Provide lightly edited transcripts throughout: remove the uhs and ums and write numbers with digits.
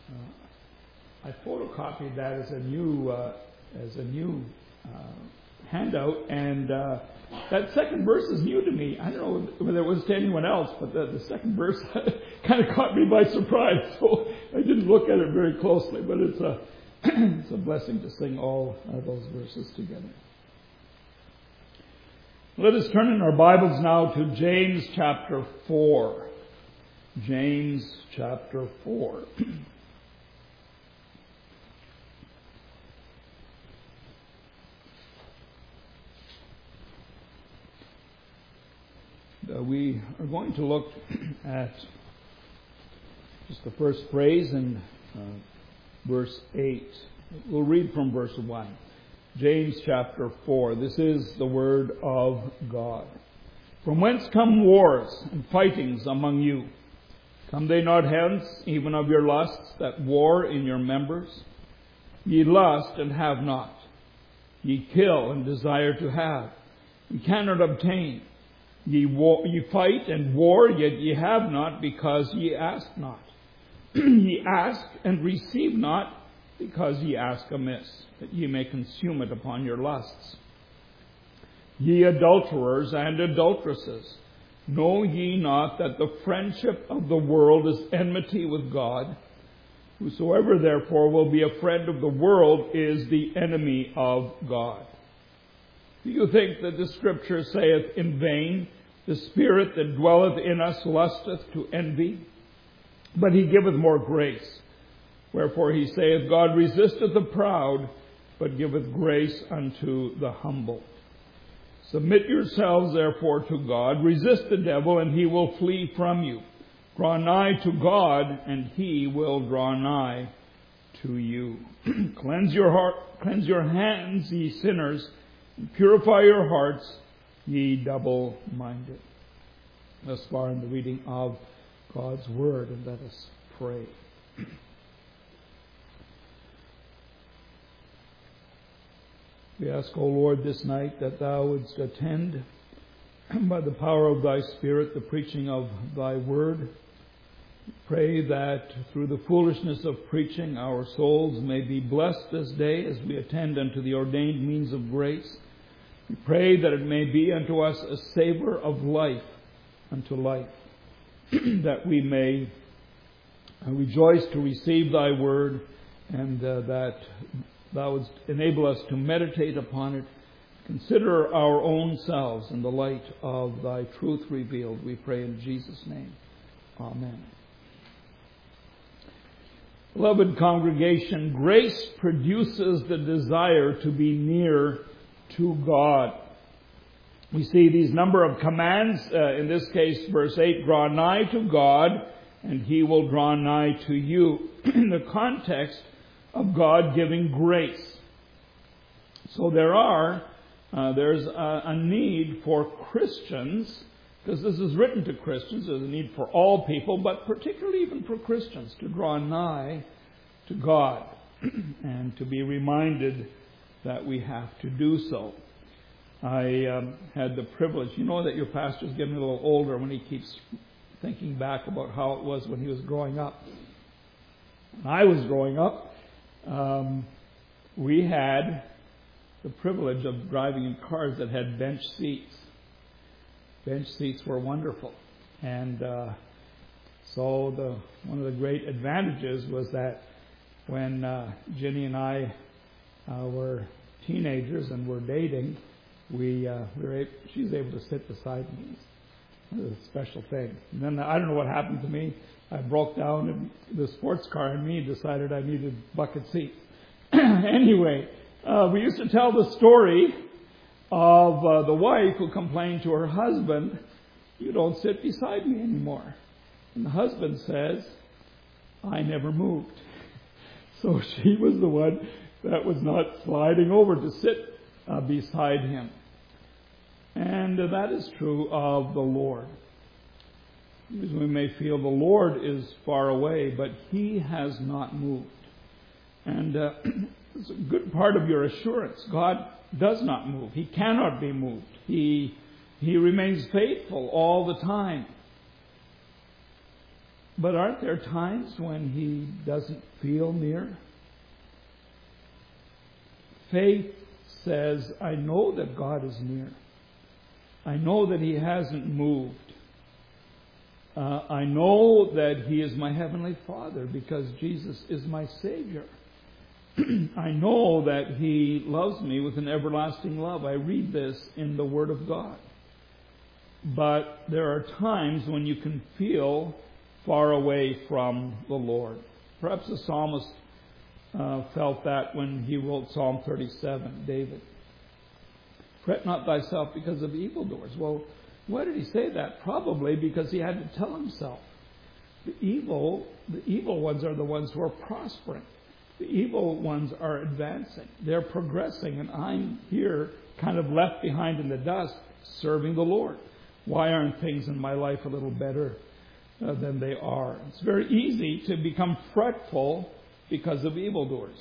I photocopied that as a new handout, and that second verse is new to me. I don't know whether it was to anyone else, but the second verse kind of caught me by surprise, so I didn't look at it very closely. But it's a blessing to sing all those verses together. Let us turn in our Bibles now to James chapter 4. James chapter 4. We are going to look at just the first phrase in verse 8. We'll read from verse 1. James chapter 4. This is the word of God. From whence come wars and fightings among you? Come they not hence, even of your lusts that war in your members? Ye lust and have not. Ye kill and desire to have. Ye cannot obtain. Ye fight and war, yet ye have not, because ye ask not. Ye ask and receive not, because ye ask amiss, that ye may consume it upon your lusts. Ye adulterers and adulteresses, know ye not that the friendship of the world is enmity with God? Whosoever therefore will be a friend of the world is the enemy of God. Do you think that the Scripture saith in vain, the Spirit that dwelleth in us lusteth to envy? But he giveth more grace. Wherefore he saith, God resisteth the proud, but giveth grace unto the humble. Submit yourselves therefore to God. Resist the devil, and he will flee from you. Draw nigh to God, and he will draw nigh to you. Cleanse your heart, cleanse your hands, ye sinners, and purify your hearts, ye double-minded. Thus far in the reading of God's Word, and let us pray. We ask, O Lord, this night that Thou wouldst attend by the power of Thy Spirit the preaching of Thy Word. We pray that through the foolishness of preaching our souls may be blessed this day as we attend unto the ordained means of grace. We pray that it may be unto us a savor of life unto life, that we may rejoice to receive Thy Word, and that Thou wouldst enable us to meditate upon it, consider our own selves in the light of Thy truth revealed. We pray in Jesus' name. Amen. Beloved congregation, grace produces the desire to be near to God. We see these number of commands, in this case verse 8, draw nigh to God and He will draw nigh to you, in the context of God giving grace. So there's a need for Christians, because this is written to Christians, there's a need for all people, but particularly even for Christians, to draw nigh to God and to be reminded that we have to do so. I had the privilege, you know that your pastor's getting a little older when he keeps thinking back about how it was when he was growing up. When I was growing up, we had the privilege of driving in cars that had bench seats. Bench seats were wonderful. And so one of the great advantages was that when Ginny and I were teenagers and were dating, she was able to sit beside me. It was a special thing. And then I don't know what happened to me. I broke down, and the sports car in me decided I needed bucket seats. Anyway, we used to tell the story of the wife who complained to her husband, "You don't sit beside me anymore." And the husband says, "I never moved." So she was the one that was not sliding over to sit beside him. And that is true of the Lord. We may feel the Lord is far away, but He has not moved. And it's a good part of your assurance. God does not move. He cannot be moved. He remains faithful all the time. But aren't there times when he doesn't feel near? Faith says, I know that God is near. I know that he hasn't moved. I know that he is my heavenly Father because Jesus is my Savior. I know that he loves me with an everlasting love. I read this in the Word of God. But there are times when you can feel far away from the Lord. Perhaps the psalmist felt that when he wrote Psalm 37, David. Fret not thyself because of evildoers. Well, why did he say that? Probably because he had to tell himself. The evil ones are the ones who are prospering. The evil ones are advancing. They're progressing, and I'm here kind of left behind in the dust serving the Lord. Why aren't things in my life a little better than they are? It's very easy to become fretful because of evildoers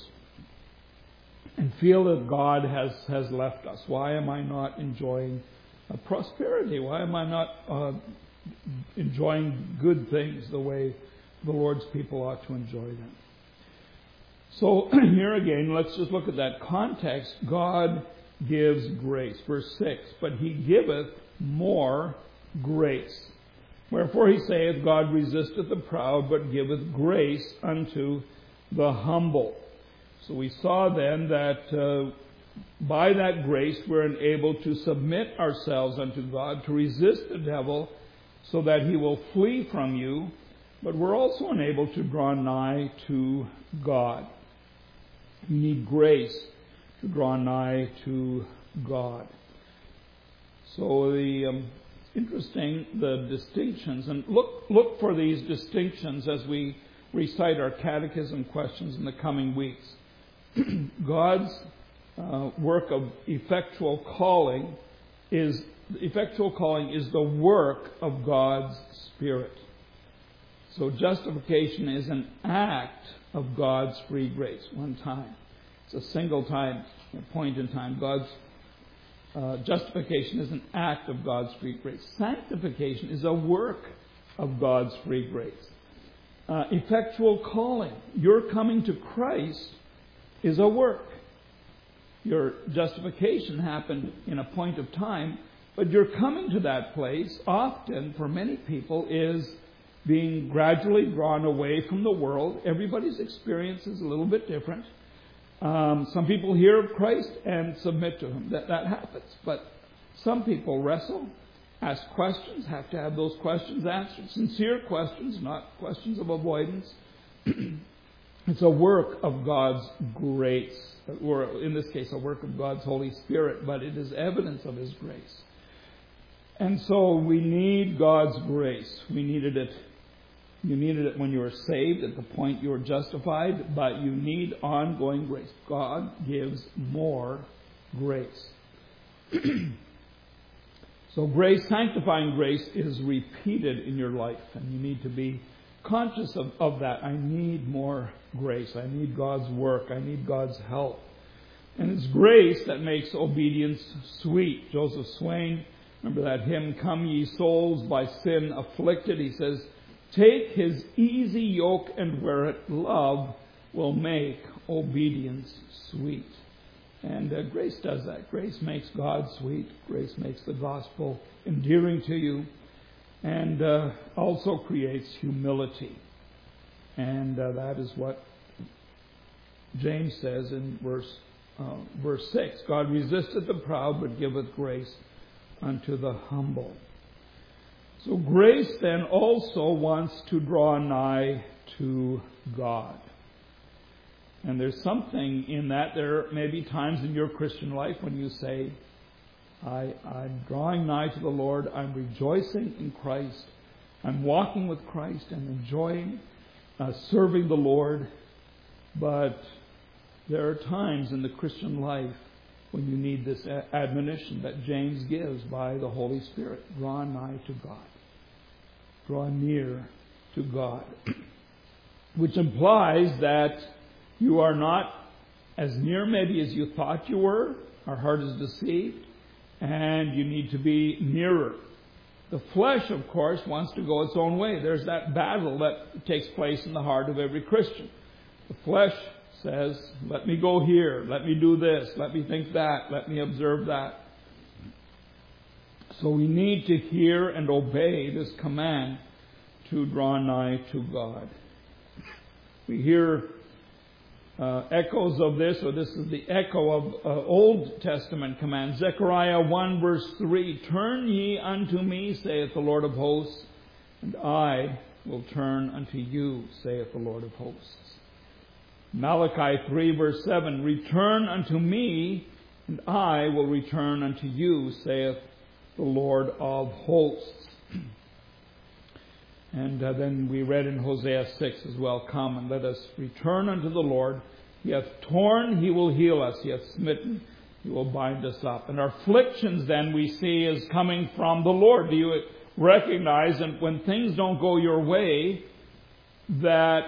and feel that God has left us. Why am I not enjoying prosperity? Why am I not enjoying good things the way the Lord's people ought to enjoy them? So here again, let's just look at that context. God gives grace. Verse 6, but he giveth more grace. Wherefore he saith, God resisteth the proud, but giveth grace unto the humble. So we saw then that by that grace we're enabled to submit ourselves unto God, to resist the devil so that he will flee from you. But we're also enabled to draw nigh to God. You need grace to draw nigh to God. So interesting, the distinctions, and look for these distinctions as we recite our catechism questions in the coming weeks. God's work of effectual calling is the work of God's Spirit. So justification is an act of God's free grace. One time. It's a single time, a point in time. God's justification is an act of God's free grace. Sanctification is a work of God's free grace. Effectual calling, your coming to Christ, is a work. Your justification happened in a point of time, but your coming to that place, often for many people, is being gradually drawn away from the world. Everybody's experience is a little bit different. Some people hear of Christ and submit to Him. That happens. But some people wrestle, ask questions, have to have those questions answered. Sincere questions, not questions of avoidance. It's a work of God's grace, or in this case, a work of God's Holy Spirit, but it is evidence of His grace. And so we need God's grace. We needed it. You needed it when you were saved, at the point you were justified, but you need ongoing grace. God gives more grace. So grace, sanctifying grace, is repeated in your life, and you need to be conscious of that. I need more grace. I need God's work. I need God's help. And it's grace that makes obedience sweet. Joseph Swain, remember that hymn, Come Ye Souls by Sin Afflicted? He says, take His easy yoke and wear it. Love will make obedience sweet. And grace does that. Grace makes God sweet. Grace makes the gospel endearing to you. And also creates humility. And that is what James says in verse 6. God resisteth the proud, but giveth grace unto the humble. So grace then also wants to draw nigh to God. And there's something in that. There may be times in your Christian life when you say, I'm drawing nigh to the Lord. I'm rejoicing in Christ. I'm walking with Christ and enjoying serving the Lord. But there are times in the Christian life when you need this admonition that James gives by the Holy Spirit. Draw nigh to God. Draw near to God. Which implies that you are not as near maybe as you thought you were. Our heart is deceived. And you need to be nearer. The flesh, of course, wants to go its own way. There's that battle that takes place in the heart of every Christian. The flesh says, let me go here, let me do this, let me think that, let me observe that. So we need to hear and obey this command to draw nigh to God. We hear echoes of this, or this is the echo of Old Testament commands. Zechariah 1 verse 3, turn ye unto me, saith the Lord of hosts, and I will turn unto you, saith the Lord of hosts. Malachi 3 verse 7, return unto me, and I will return unto you, saith the Lord of hosts. And then we read in Hosea 6 as well, come and let us return unto the Lord. He hath torn, he will heal us. He hath smitten, he will bind us up. And our afflictions then we see is coming from the Lord. Do you recognize that when things don't go your way, that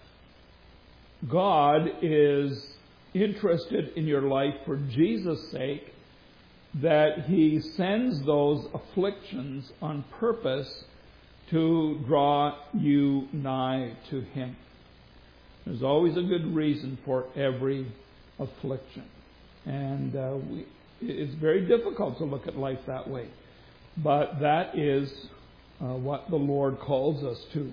God is interested in your life for Jesus' sake, that He sends those afflictions on purpose to draw you nigh to Him. There's always a good reason for every affliction. And it's very difficult to look at life that way. But that is what the Lord calls us to.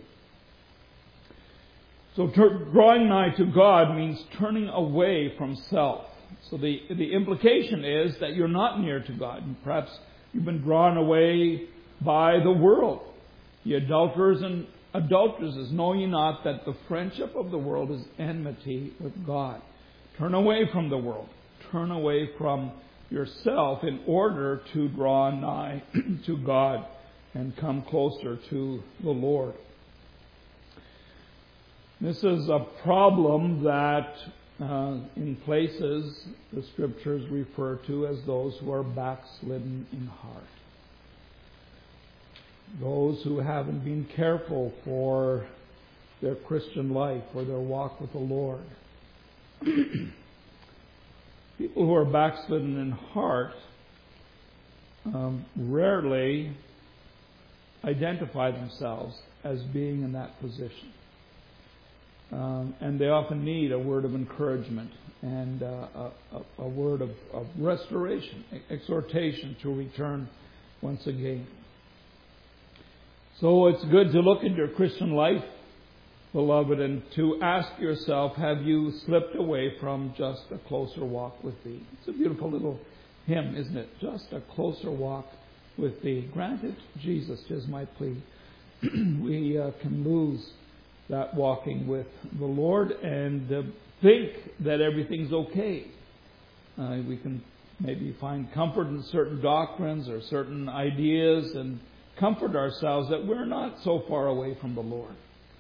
So drawing nigh to God means turning away from self. So the implication is that you're not near to God. Perhaps you've been drawn away by the world. Ye adulterers and adulteresses, know ye not that the friendship of the world is enmity with God? Turn away from the world. Turn away from yourself in order to draw nigh to God and come closer to the Lord. This is a problem that in places the Scriptures refer to as those who are backslidden in heart. Those who haven't been careful for their Christian life or their walk with the Lord. People who are backslidden in heart rarely identify themselves as being in that position. And they often need a word of encouragement and a word of restoration, exhortation to return once again. So it's good to look into your Christian life, beloved, and to ask yourself, have you slipped away from just a closer walk with Thee? It's a beautiful little hymn, isn't it? Just a closer walk with Thee. Granted, Jesus, 'tis my plea. We can lose that walking with the Lord and think that everything's okay. We can maybe find comfort in certain doctrines or certain ideas and comfort ourselves that we're not so far away from the Lord.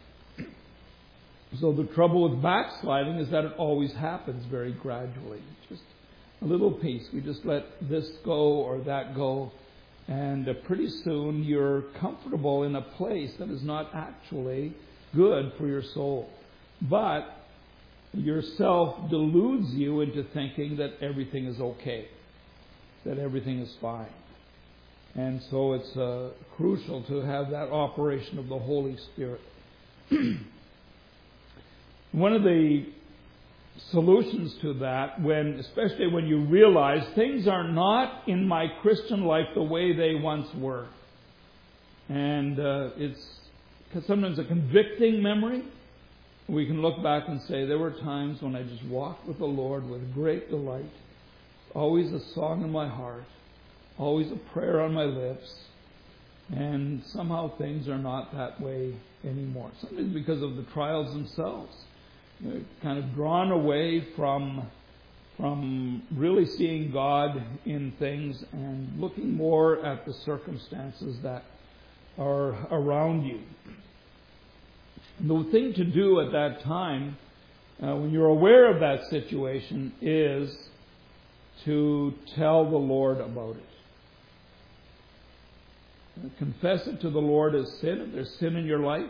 So the trouble with backsliding is that it always happens very gradually. Just a little piece. We just let this go or that go. And pretty soon you're comfortable in a place that is not actually good for your soul. But yourself deludes you into thinking that everything is okay, that everything is fine. And so it's crucial to have that operation of the Holy Spirit. One of the solutions to that, especially when you realize things are not in my Christian life the way they once were, and it's sometimes a convicting memory, we can look back and say, there were times when I just walked with the Lord with great delight, always a song in my heart, always a prayer on my lips, and somehow things are not that way anymore. Sometimes because of the trials themselves. You're kind of drawn away from really seeing God in things and looking more at the circumstances that are around you. The thing to do at that time, when you're aware of that situation, is to tell the Lord about it. Confess it to the Lord as sin. If there's sin in your life,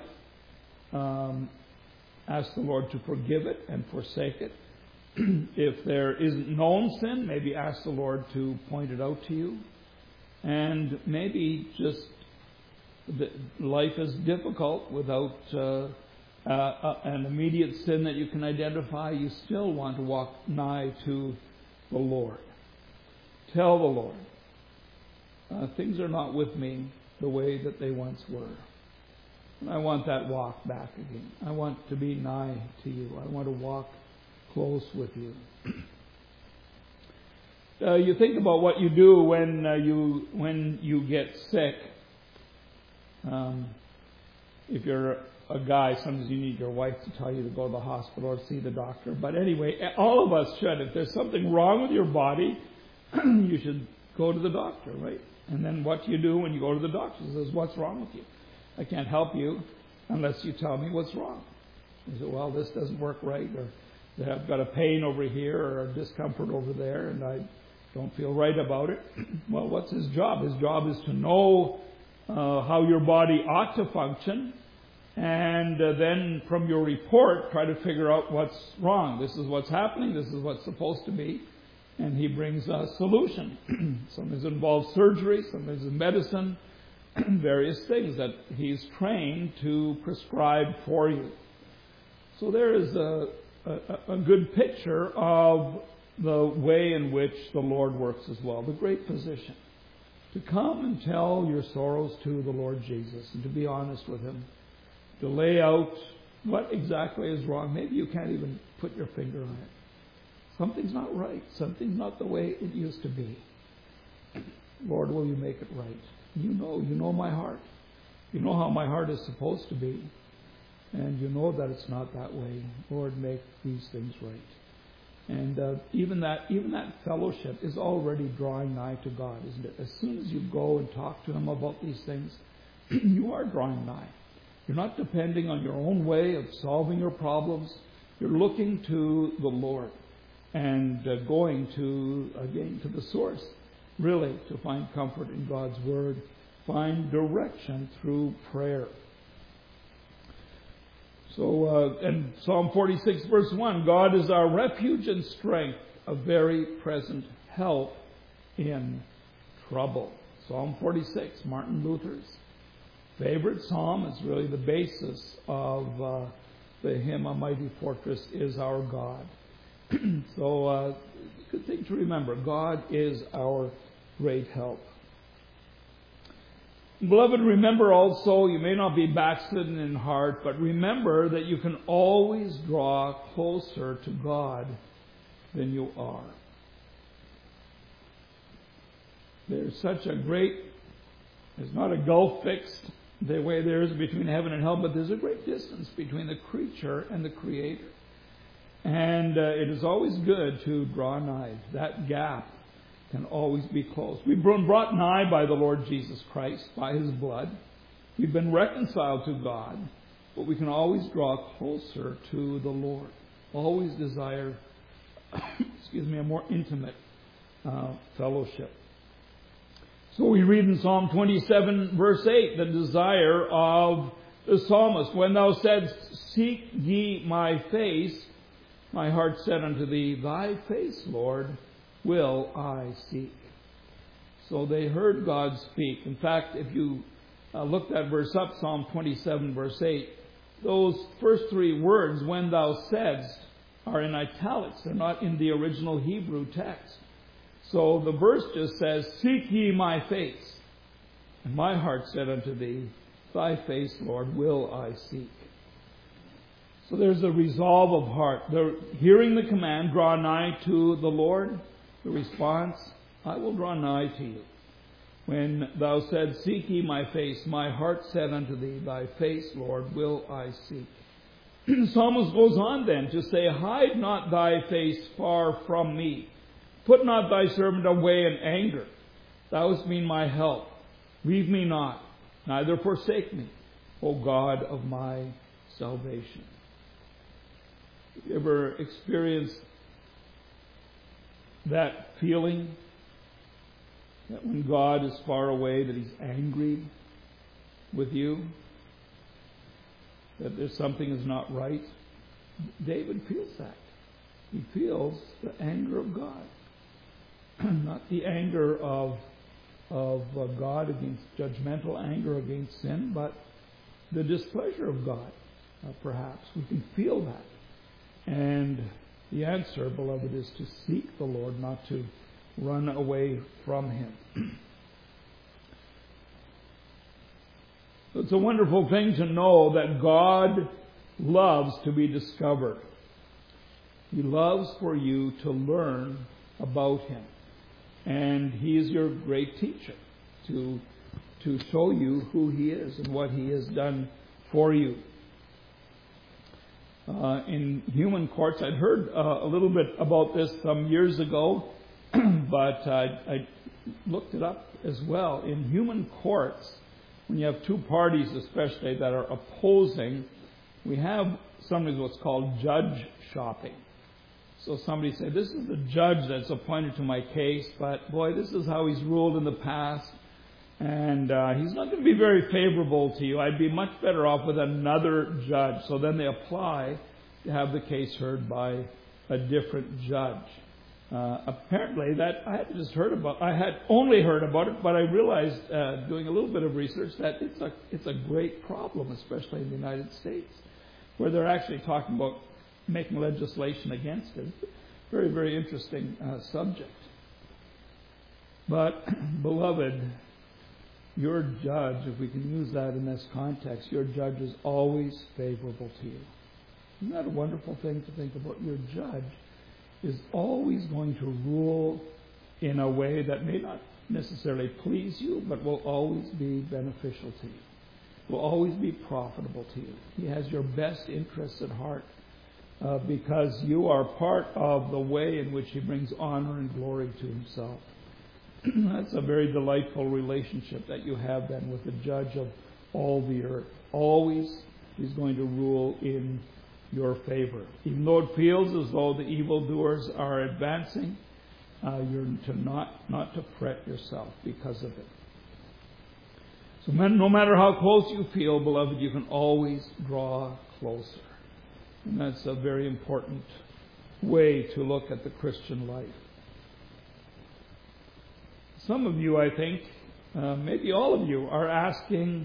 ask the Lord to forgive it and forsake it. If there isn't known sin, maybe ask the Lord to point it out to you. And maybe just Life is difficult without an immediate sin that you can identify. You still want to walk nigh to the Lord. Tell the Lord, things are not with me the way that they once were. And I want that walk back again. I want to be nigh to you. I want to walk close with you. You think about what you do when you get sick. If you're a guy, sometimes you need your wife to tell you to go to the hospital or see the doctor. But anyway, all of us should. If there's something wrong with your body, you should go to the doctor, right? And then what do you do when you go to the doctor? He says, what's wrong with you? I can't help you unless you tell me what's wrong. You say, well, this doesn't work right, or I've got a pain over here or a discomfort over there, and I don't feel right about it. Well, what's his job? His job is to know how your body ought to function, and then from your report, try to figure out what's wrong. This is what's happening. This is what's supposed to be. And he brings a solution. Sometimes it involves surgery, sometimes it's medicine, various things that he's trained to prescribe for you. So there is a good picture of the way in which the Lord works as well. The great physician. To come and tell your sorrows to the Lord Jesus and to be honest with him. To lay out what exactly is wrong. Maybe you can't even put your finger on it. Something's not right. Something's not the way it used to be. Lord, will you make it right? You know my heart. You know how my heart is supposed to be. And you know that it's not that way. Lord, make these things right. And even that fellowship is already drawing nigh to God, isn't it? As soon as you go and talk to him about these things, you are drawing nigh. You're not depending on your own way of solving your problems. You're looking to the Lord and going to the source, really, to find comfort in God's Word, find direction through prayer. So, in Psalm 46, verse 1, God is our refuge and strength, a very present help in trouble. Psalm 46, Martin Luther's favorite psalm. It's really the basis of the hymn, A Mighty Fortress is Our God. So, good thing to remember. God is our great help. Beloved, remember also, you may not be backslidden in heart, but remember that you can always draw closer to God than you are. There's not a gulf fixed the way there is between heaven and hell, but there's a great distance between the creature and the Creator. And it is always good to draw nigh. That gap can always be closed. We've been brought nigh by the Lord Jesus Christ, by His blood. We've been reconciled to God, but we can always draw closer to the Lord. Always desire, a more intimate fellowship. So we read in Psalm 27, verse 8, the desire of the psalmist. When thou saidst, seek ye my face, my heart said unto thee, thy face, Lord, will I seek. So they heard God speak. In fact, if you look that verse up, Psalm 27, verse 8, those first three words, when thou saidst, are in italics. They're not in the original Hebrew text. So the verse just says, seek ye my face. And my heart said unto thee, thy face, Lord, will I seek. So there's a resolve of heart. They're hearing the command, draw nigh to the Lord. The response, I will draw nigh to you. When thou said, seek ye my face, my heart said unto thee, thy face, Lord, will I seek. The psalmist goes on then to say, hide not thy face far from me. Put not thy servant away in anger. Thou hast been my help. Leave me not, neither forsake me, O God of my salvation. Have you ever experienced that feeling that when God is far away, that He's angry with you, that there's something is not right? David feels that. He feels the anger of God, not the anger of of God against judgmental anger against sin, but the displeasure of God, perhaps. We can feel that. And the answer, beloved, is to seek the Lord, not to run away from Him. It's a wonderful thing to know that God loves to be discovered. He loves for you to learn about Him. And He is your great teacher to show you who He is and what He has done for you. In human courts, I'd heard a little bit about this some years ago, but I looked it up as well. In human courts, when you have two parties especially that are opposing, we have sometimes what's called judge shopping. So somebody said, this is the judge that's appointed to my case, but boy, this is how he's ruled in the past, and he's not going to be very favorable to you. I'd be much better off with another judge. So then they apply to have the case heard by a different judge. Apparently, that I had only heard about it, but I realized doing a little bit of research that it's a great problem, especially in the United States, where they're actually talking about making legislation against it. Very, very interesting subject. But, beloved, your judge, if we can use that in this context, your judge is always favorable to you. Isn't that a wonderful thing to think about? Your judge is always going to rule in a way that may not necessarily please you, but will always be beneficial to you, will always be profitable to you. He has your best interests at heart because you are part of the way in which He brings honor and glory to Himself. That's a very delightful relationship that you have then with the judge of all the earth. Always He's going to rule in your favor. Even though it feels as though the evildoers are advancing, you're to not to fret yourself because of it. So no matter how close you feel, beloved, you can always draw closer. And that's a very important way to look at the Christian life. Some of you, I think, maybe all of you, are asking,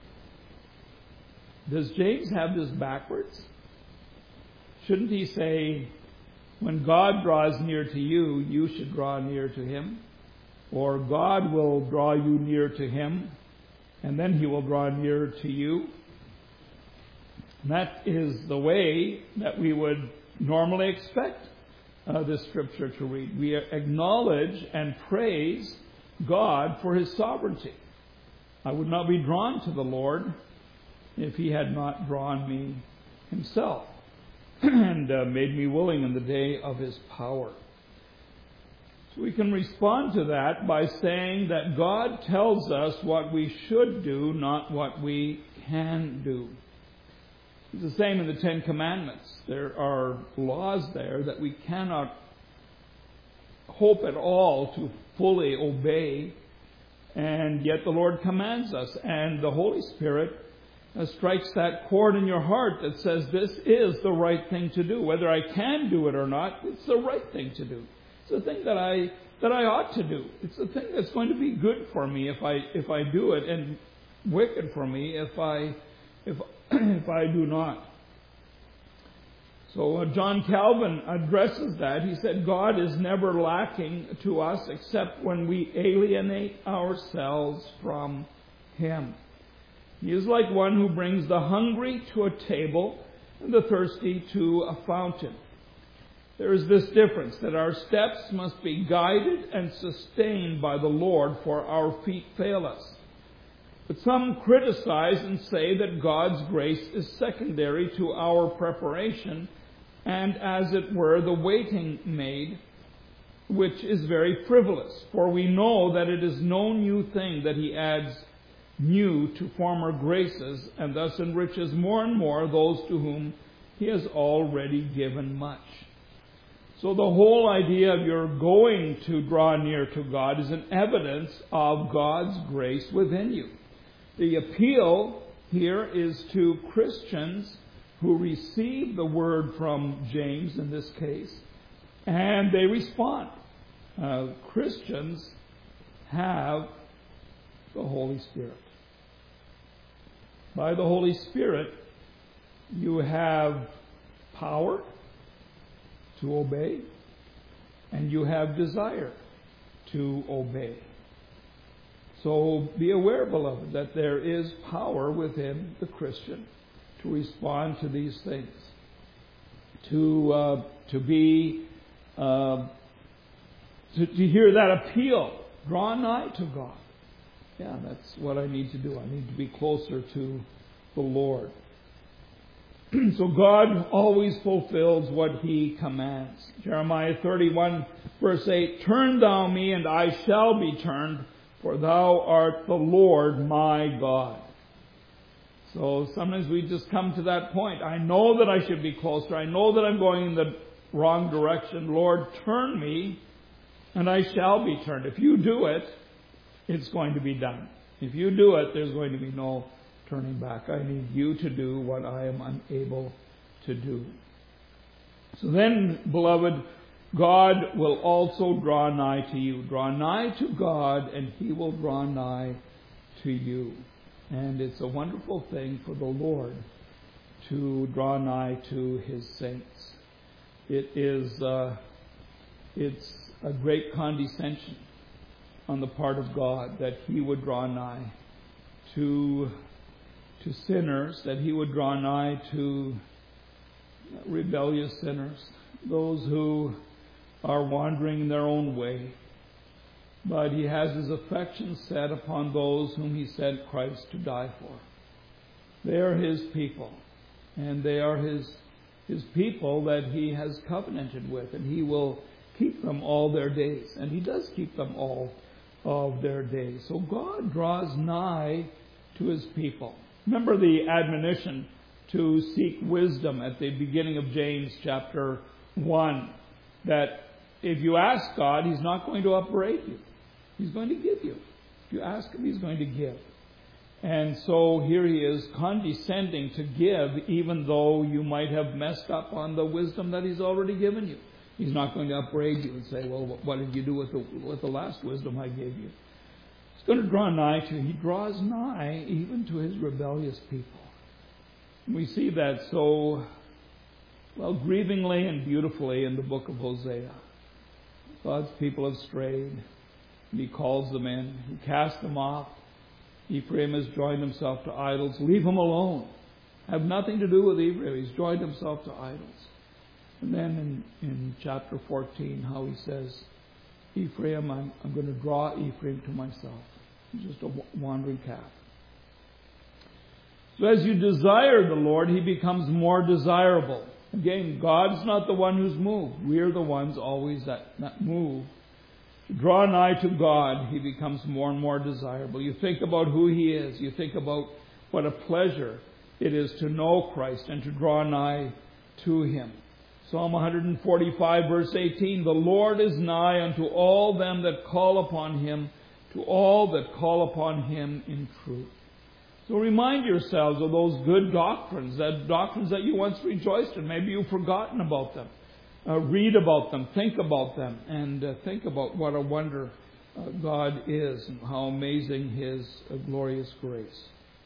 does James have this backwards? Shouldn't he say, when God draws near to you, you should draw near to Him? Or God will draw you near to Him, and then He will draw near to you? And that is the way that we would normally expect this Scripture to read. We acknowledge and praise God for His sovereignty. I would not be drawn to the Lord if He had not drawn me Himself and made me willing in the day of His power. So we can respond to that by saying that God tells us what we should do, not what we can do. It's the same in the Ten Commandments. There are laws there that we cannot hope at all to fully obey, and yet the Lord commands us, and the Holy Spirit strikes that chord in your heart that says this is the right thing to do. Whether I can do it or not, it's the right thing to do. It's the thing that I ought to do. It's the thing that's going to be good for me if I do it, and wicked for me if I do not. So John Calvin addresses that. He said, God is never lacking to us except when we alienate ourselves from Him. He is like one who brings the hungry to a table and the thirsty to a fountain. There is this difference, that our steps must be guided and sustained by the Lord, for our feet fail us. But some criticize and say that God's grace is secondary to our preparation and, as it were, the waiting maid, which is very frivolous. For we know that it is no new thing that He adds new to former graces, and thus enriches more and more those to whom He has already given much. So the whole idea of your going to draw near to God is an evidence of God's grace within you. The appeal here is to Christians who receive the word from James in this case, and they respond. Christians have the Holy Spirit. By the Holy Spirit, you have power to obey, and you have desire to obey. So be aware, beloved, that there is power within the Christian to respond to these things, to hear that appeal. Draw nigh to God. Yeah, that's what I need to do. I need to be closer to the Lord. So God always fulfills what He commands. Jeremiah 31 verse 8, Turn thou me, and I shall be turned, for thou art the Lord my God. So sometimes we just come to that point. I know that I should be closer. I know that I'm going in the wrong direction. Lord, turn me, and I shall be turned. If you do it, it's going to be done. If you do it, there's going to be no turning back. I need you to do what I am unable to do. So then, beloved, God will also draw nigh to you. Draw nigh to God, and He will draw nigh to you. And it's a wonderful thing for the Lord to draw nigh to His saints. It's a great condescension on the part of God that He would draw nigh to sinners, that He would draw nigh to rebellious sinners, those who are wandering in their own way. But He has His affection set upon those whom He sent Christ to die for. They are His people, and they are His people that He has covenanted with, and He will keep them all their days. And He does keep them all of their days. So God draws nigh to His people. Remember the admonition to seek wisdom at the beginning of James chapter 1, that if you ask God, He's not going to upbraid you. He's going to give you. If you ask Him, He's going to give. And so here He is condescending to give, even though you might have messed up on the wisdom that He's already given you. He's not going to upbraid you and say, well, what did you do with the last wisdom I gave you? He's going to draw nigh to you. He draws nigh even to His rebellious people. We see that so, grievingly and beautifully in the book of Hosea. God's people have strayed, and He calls them in. He casts them off. Ephraim has joined himself to idols. Leave him alone. Have nothing to do with Ephraim. He's joined himself to idols. And then in chapter 14, how He says, Ephraim, I'm going to draw Ephraim to myself. He's just a wandering calf. So as you desire the Lord, He becomes more desirable. Again, God's not the one who's moved. We're the ones always that move. To draw nigh to God, He becomes more and more desirable. You think about who He is. You think about what a pleasure it is to know Christ and to draw nigh to Him. Psalm 145 verse 18, The Lord is nigh unto all them that call upon Him, to all that call upon Him in truth. So remind yourselves of those good doctrines, that you once rejoiced in. Maybe you've forgotten about them. Read about them, think about them, and think about what a wonder God is and how amazing His glorious grace.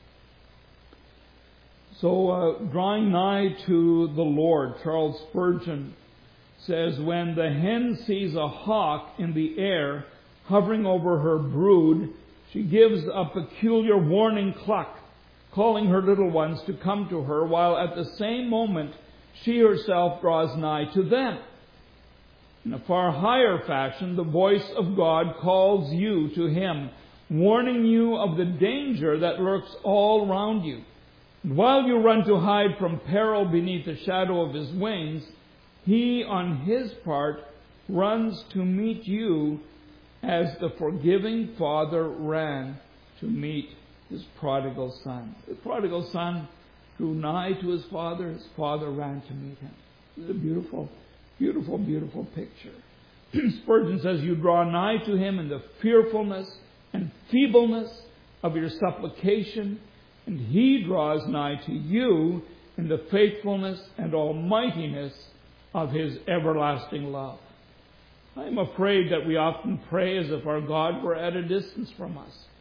So, drawing nigh to the Lord, Charles Spurgeon says, when the hen sees a hawk in the air hovering over her brood, she gives a peculiar warning cluck, calling her little ones to come to her, while at the same moment she herself draws nigh to them. In a far higher fashion, the voice of God calls you to Him, warning you of the danger that lurks all round you. And while you run to hide from peril beneath the shadow of His wings, He, on His part, runs to meet you as the forgiving Father ran to meet His prodigal son. The prodigal son drew nigh to his father ran to meet him. It's a beautiful, beautiful, beautiful picture. Spurgeon says, you draw nigh to Him in the fearfulness and feebleness of your supplication, and He draws nigh to you in the faithfulness and almightiness of His everlasting love. I am afraid that we often pray as if our God were at a distance from us.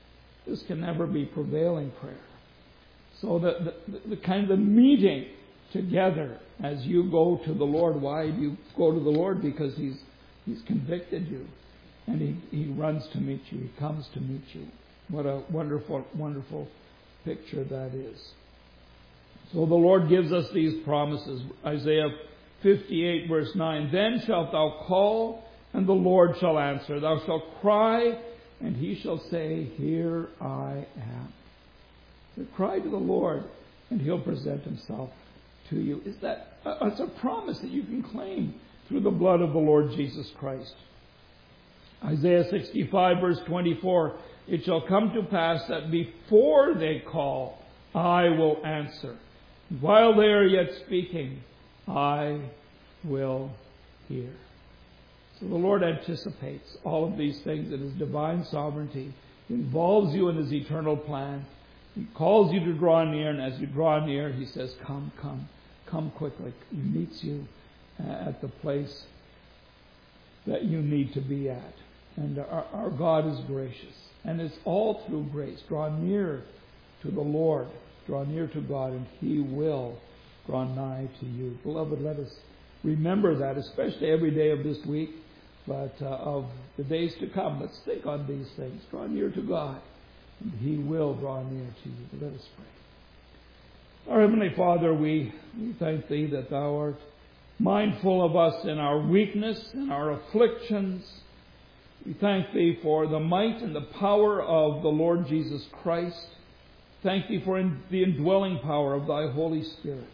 this can never be prevailing prayer. So the kind of the meeting together as you go to the Lord. Why do you go to the Lord? Because He's convicted you. And He runs to meet you. He comes to meet you. What a wonderful, wonderful picture that is. So the Lord gives us these promises. Isaiah 58 verse 9. Then shalt thou call, and the Lord shall answer. Thou shalt cry, and He shall say, Here I am. So cry to the Lord, and He'll present Himself to you. It's a promise that you can claim through the blood of the Lord Jesus Christ. Isaiah 65 verse 24. It shall come to pass that before they call, I will answer. While they are yet speaking, I will hear. So the Lord anticipates all of these things in His divine sovereignty. He involves you in His eternal plan. He calls you to draw near, and as you draw near, He says, come quickly. He meets you at the place that you need to be at. And our God is gracious. And it's all through grace. Draw near to the Lord. Draw near to God, and He will draw nigh to you. Beloved, let us remember that, especially every day of this week, but of the days to come. Let's think on these things. Draw near to God, and He will draw near to you. But let us pray. Our Heavenly Father, we thank Thee that Thou art mindful of us in our weakness and our afflictions. We thank Thee for the might and the power of the Lord Jesus Christ. Thank Thee for the indwelling power of Thy Holy Spirit.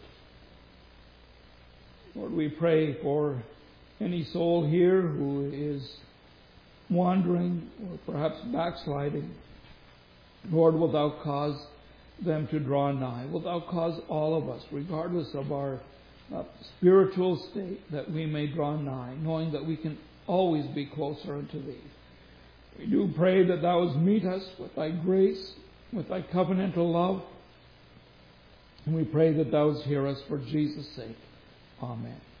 Lord, we pray for any soul here who is wandering or perhaps backsliding. Lord, wilt Thou cause them to draw nigh? Wilt Thou cause all of us, regardless of our spiritual state, that we may draw nigh, knowing that we can always be closer unto Thee. We do pray that Thou wouldst meet us with Thy grace, with Thy covenantal love. And we pray that Thou wouldst hear us for Jesus' sake. Amen.